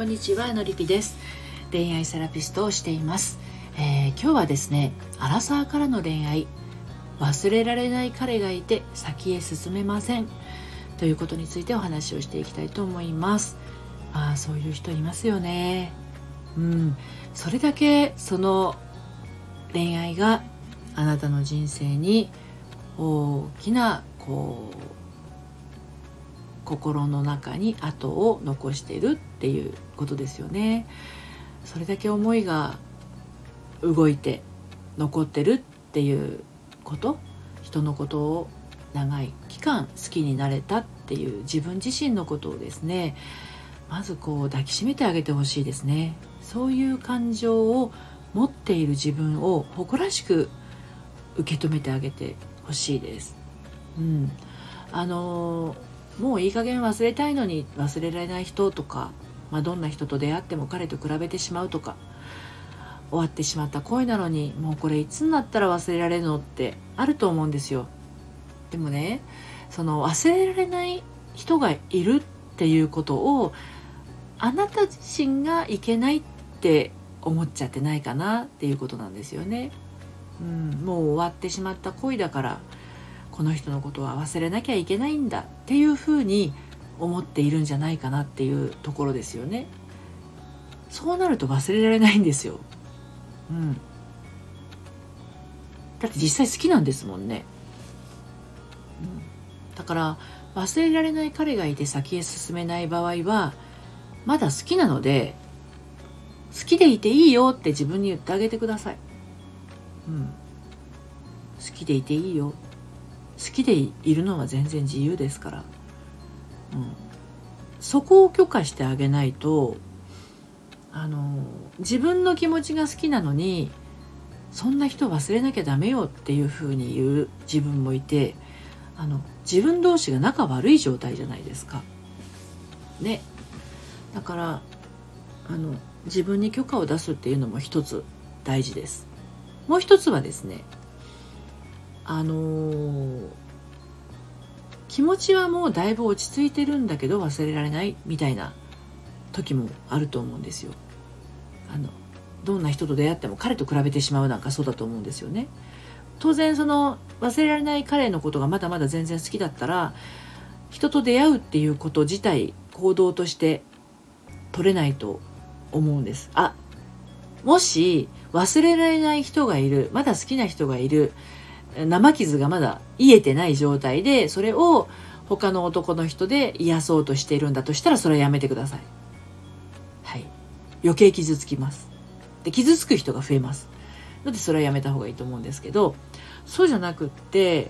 んにちは、のりぴです。恋愛セラピストをしています。今日はですね、アラサーからの恋愛、忘れられない彼がいて先へ進めませんということについてお話をしていきたいと思います。そういう人いますよね。それだけその恋愛があなたの人生に大きな心の中に跡を残しているっていうことですよね。それだけ思いが動いて残ってるっていうこと、人のことを長い期間好きになれたっていう自分自身のことをですね、まず抱きしめてあげてほしいですね。そういう感情を持っている自分を誇らしく受け止めてあげてほしいです。もういい加減忘れたいのに忘れられない人とか、どんな人と出会っても彼と比べてしまうとか、終わってしまった恋なのにもうこれいつになったら忘れられるのってあると思うんですよ。でもね、その忘れられない人がいるっていうことをあなた自身がいけないって思っちゃってないかなっていうことなんですよね。もう終わってしまった恋だからこの人のことは忘れなきゃいけないんだっていうふうに思っているんじゃないかなっていうところですよね。そうなると忘れられないんですよ。だって実際好きなんですもんね。だから忘れられない彼がいて先へ進めない場合はまだ好きなので、好きでいていいよって自分に言ってあげてください。好きでいていいよ、好きでいるのは全然自由ですから、そこを許可してあげないと、自分の気持ちが好きなのにそんな人忘れなきゃダメよっていう風に言う自分もいて、自分同士が仲悪い状態じゃないですかね。だから自分に許可を出すっていうのも一つ大事です。もう一つはですね、気持ちはもうだいぶ落ち着いてるんだけど忘れられないみたいな時もあると思うんですよ。どんな人と出会っても彼と比べてしまうなんかそうだと思うんですよね。当然その忘れられない彼のことがまだまだ全然好きだったら、人と出会うっていうこと自体行動として取れないと思うんです。もし忘れられない人がいる、まだ好きな人がいる、生傷がまだ癒えてない状態でそれを他の男の人で癒そうとしているんだとしたら、それはやめてください。余計傷つきます。で、傷つく人が増えますので、それはやめた方がいいと思うんですけど、そうじゃなくって、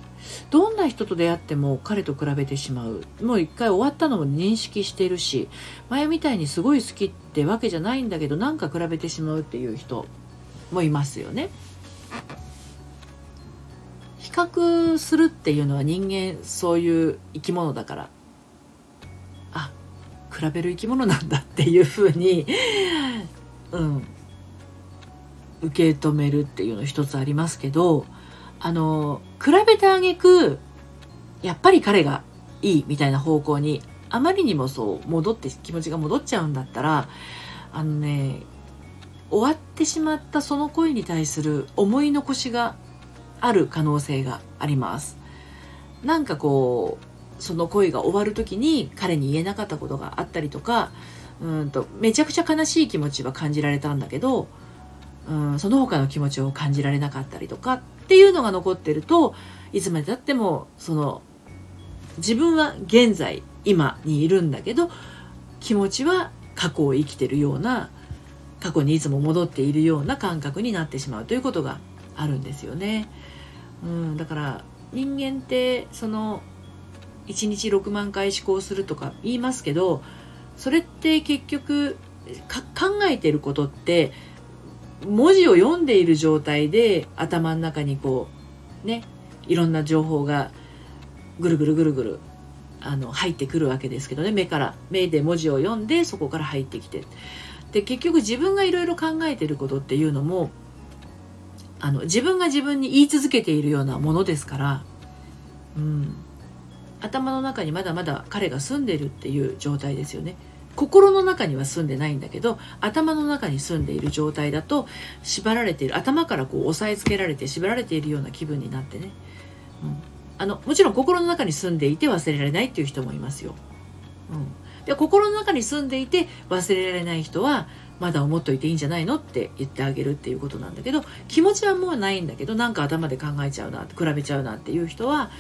どんな人と出会っても彼と比べてしまう、もう一回終わったのも認識しているし、前みたいにすごい好きってわけじゃないんだけど、なんか比べてしまうっていう人もいますよね。比較するっていうのは人間そういう生き物だから、比べる生き物なんだっていうふうに受け止めるっていうの一つありますけど、比べてあげくやっぱり彼がいいみたいな方向にあまりにもそう戻って気持ちが戻っちゃうんだったら、終わってしまったその恋に対する思い残しがある可能性があります。なんかその恋が終わる時に彼に言えなかったことがあったりとか、めちゃくちゃ悲しい気持ちは感じられたんだけど、その他の気持ちを感じられなかったりとかっていうのが残ってると、いつまで経っても自分は現在今にいるんだけど、気持ちは過去を生きてるような、過去にいつも戻っているような感覚になってしまうということがあるんですよね。だから人間って1日6万回思考するとか言いますけど、それって結局考えてることって文字を読んでいる状態で頭の中にいろんな情報がぐるぐるぐるぐる入ってくるわけですけどね。目で文字を読んでそこから入ってきて、で結局自分がいろいろ考えていることっていうのも自分が自分に言い続けているようなものですから、頭の中にまだまだ彼が住んでるっていう状態ですよね。 心の中には住んでないんだけど、頭の中に住んでいる状態だと、縛られている、頭からこう押さえつけられて縛られているような気分になってね、もちろん心の中に住んでいて忘れられないっていう人もいますよ。で、心の中に住んでいて忘れられない人は、まだ思っといていいんじゃないのって言ってあげるっていうことなんだけど、気持ちはもうないんだけど、なんか頭で考えちゃうな、比べちゃうなっていう人は、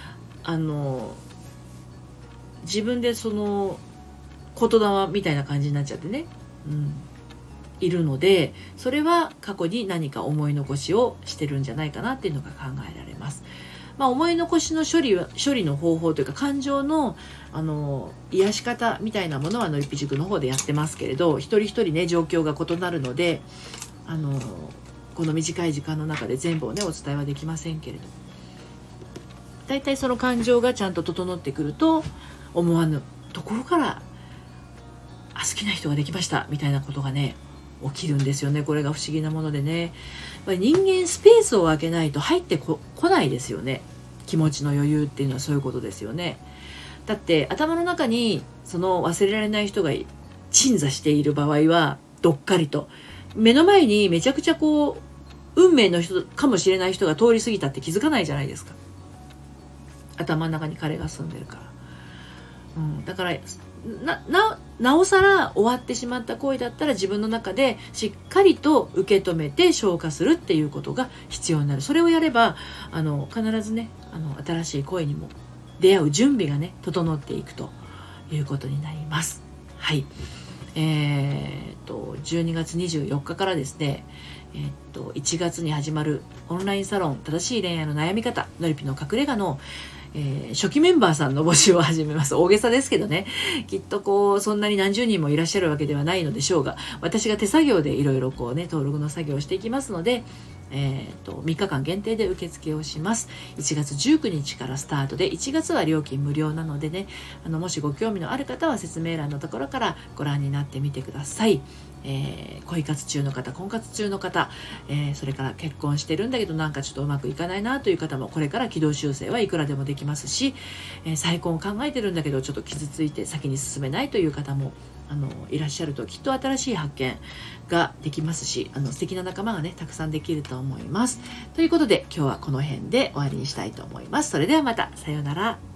自分でその言霊みたいな感じになっちゃってね、いるので、それは過去に何か思い残しをしてるんじゃないかなっていうのが考えられます。思い残しの処理の方法というか、感情の癒し方みたいなものはのりぴ塾の方でやってますけれど、一人一人ね状況が異なるので、この短い時間の中で全部をねお伝えはできませんけれど、だいたいその感情がちゃんと整ってくると、思わぬところから好きな人ができましたみたいなことがね起きるんですよね。これが不思議なものでね、やっぱり人間スペースを空けないと入ってこないですよね。気持ちの余裕っていうのはそういうことですよね。だって頭の中にその忘れられない人が鎮座している場合は、どっかりと目の前にめちゃくちゃこう運命の人かもしれない人が通り過ぎたって気づかないじゃないですか。頭の中に彼が住んでるから。だからなおさら終わってしまった恋だったら、自分の中でしっかりと受け止めて消化するっていうことが必要になる。それをやれば必ずね新しい恋にも出会う準備がね整っていくということになります。はい。12月24日からですね、1月に始まるオンラインサロン正しい恋愛の悩み方のりぴの隠れ家の初期メンバーさんの募集を始めます。大げさですけどね、きっとこうそんなに何十人もいらっしゃるわけではないのでしょうが、私が手作業でいろいろこうね登録の作業をしていきますので、3日間限定で受付をします。1月19日からスタートで、1月は料金無料なのでね、もしご興味のある方は説明欄のところからご覧になってみてください。恋活中の方、婚活中の方、それから結婚してるんだけどなんかちょっとうまくいかないなという方も、これから軌道修正はいくらでもできますし、再婚を考えてるんだけどちょっと傷ついて先に進めないという方もいらっしゃると、きっと新しい発見ができますし、素敵な仲間がねたくさんできると思います。ということで今日はこの辺で終わりにしたいと思います。それではまた、さようなら。